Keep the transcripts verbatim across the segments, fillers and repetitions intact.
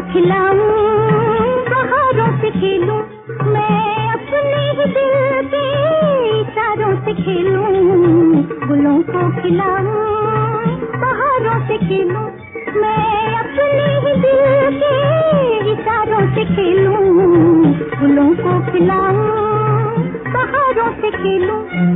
खिलाऊं, बहारों से खेलूं, मैं अपने ही दिल के इशारों से खेलूं, गुलों को खिलाऊं, बहारों से खेलूं, मैं अपने ही दिल के इशारों से खेलूं, गुलों को खिलाऊं, बहारों से खेलूं।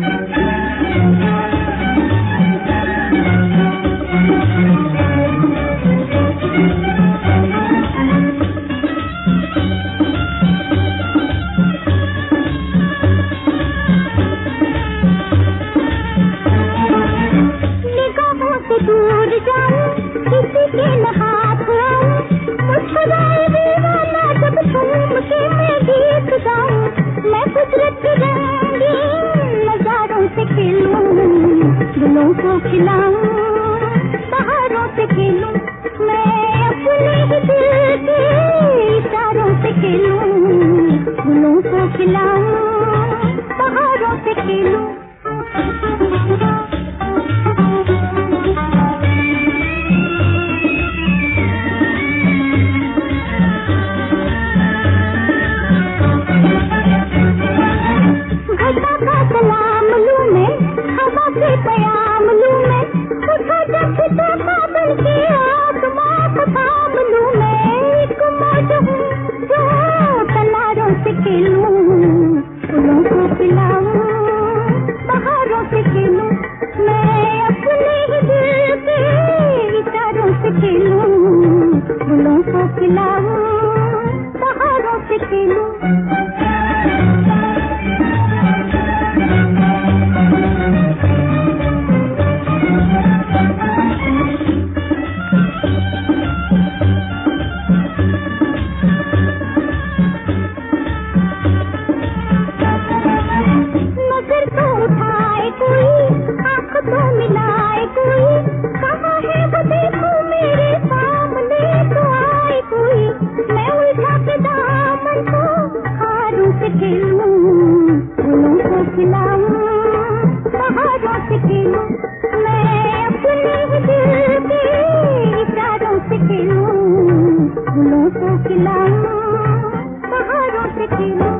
दूर जाऊं, किसी के न हाथ आऊं, मुस्कुराए दीवाना जब झूम के मैं गीत गाऊं, मैं कुदरत की रंगीन नजारों से खेलूं, गुलों को खिलाऊं, बहारों से खेलूं, मैं अपने ही दिल के इशारों से खेलूं, गुलों को खिलाऊं, बहारों से खेलूं। सलाम लूं मैं, हवा के प्याम लूं मैं, उठा जगता बादल के आसमां को थाम लूं मैं, एक मौज हूँ जो कनारों से खेलूं, फूलों को खिलाऊं, बहारों से खेलूं, मैं अपने ही दिल के इशारों से खेलूं, फूलों को खिलाऊं, बहारों से खेलूं। तो मिलाए कोई, कहाँ है वो देखो मेरे सामने तो आए कोई, मैं उलझा के दामन को हारों से खेलूं, फूलों को खिलाऊं, बहारों से खेलूं, मैं अपने ही दिल के इशारों से खेलूं, फूलों को खिलाऊं, बहारों से खेलूं।